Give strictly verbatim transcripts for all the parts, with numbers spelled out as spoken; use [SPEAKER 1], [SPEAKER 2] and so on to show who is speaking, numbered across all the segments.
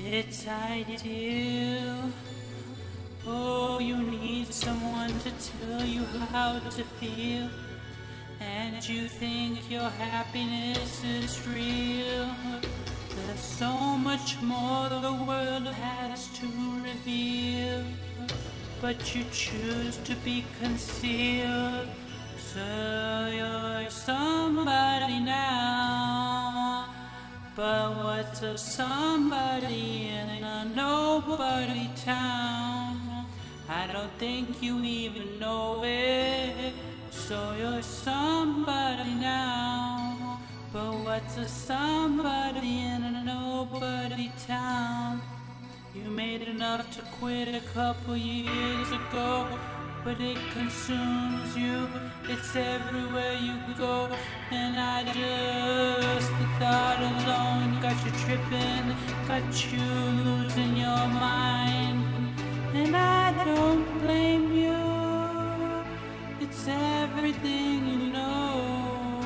[SPEAKER 1] It's ideal. Oh, you need someone to tell you how to feel. And you think your happiness is real. There's so much more the world has to reveal. But you choose to be concealed. So you're somebody now. But what's a somebody in a nobody town? I don't think you even know it. So you're somebody now. But what's a somebody in a nobody town? You made enough to quit a couple years ago, but it consumes you. It's everywhere you go. And I just, the thought alone got you tripping, got you losing your mind. And I don't blame you. It's everything you know.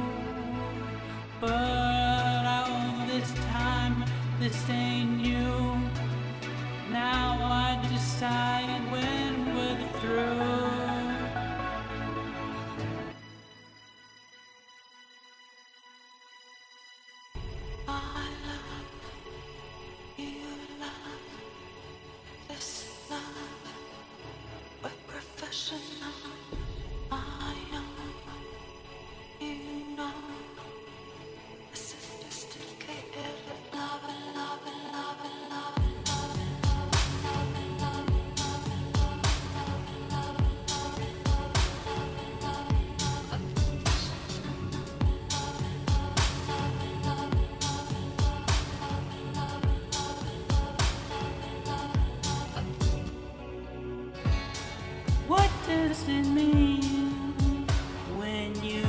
[SPEAKER 1] But all this time, this ain't you. Now I decide when we're through.
[SPEAKER 2] I love you, love this love. We're professional. I am, you know, a sophisticated love, love, love, love.
[SPEAKER 1] What does it mean when you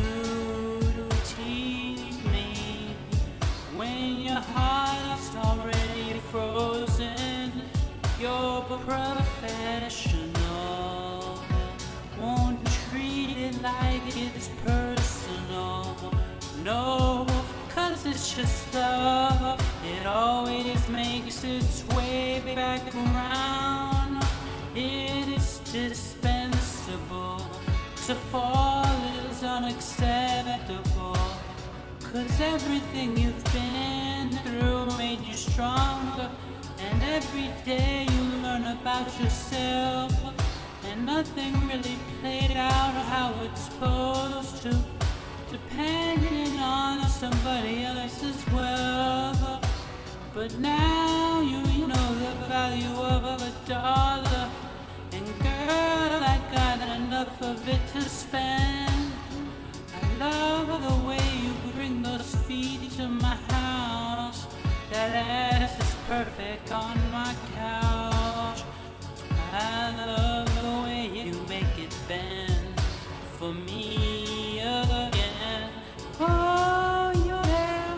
[SPEAKER 1] tease me? When your heart's already frozen, you're professional. Won't treat it like it's personal. No, cause it's just love. It always makes its way back around. It is dispensable. To fall is unacceptable. Cause everything you've been through made you stronger. And every day you learn about yourself. And nothing really played out how it's supposed to. Depending on somebody else's wealth. But now you, you know the value of a dollar. And girl, I got enough of it to spend. I love the way you bring those feet to my house. That ass is perfect on my couch. I love the way you make it bend for me again. Oh, you're there.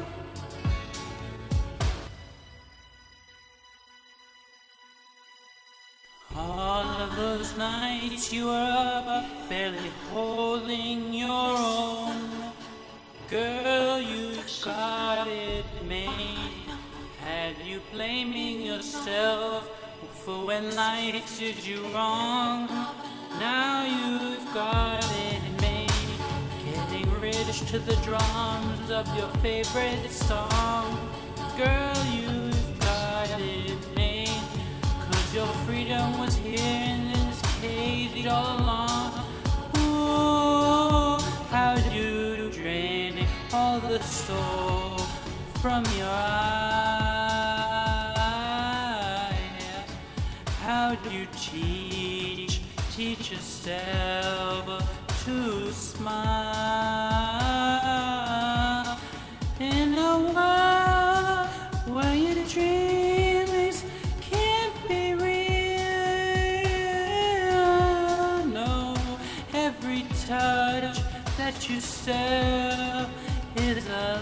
[SPEAKER 1] All of those nights you were up, barely holding your own. Girl, you've got it made. Had you blaming yourself for when life did you wrong. Now you've got it made. Getting rich to the drums of your favorite song. Girl, you've got it made. Your freedom was here in this cage all along. Ooh, how'd you drain all the soul from your eyes? How'd you teach, teach yourself to smile in a world where your dreams can't be real? Touch that you sell is a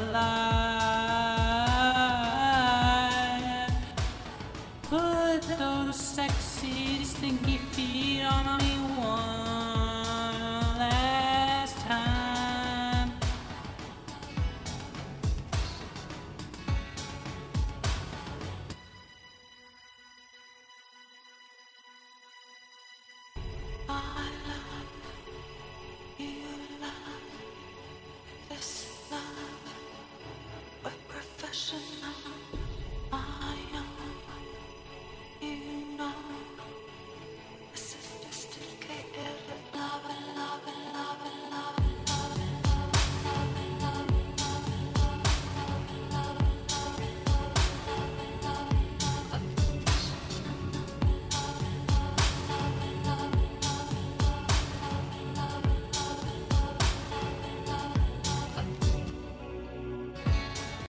[SPEAKER 1] lie. Put those sexy, stinky feet on me one last time.
[SPEAKER 2] listen.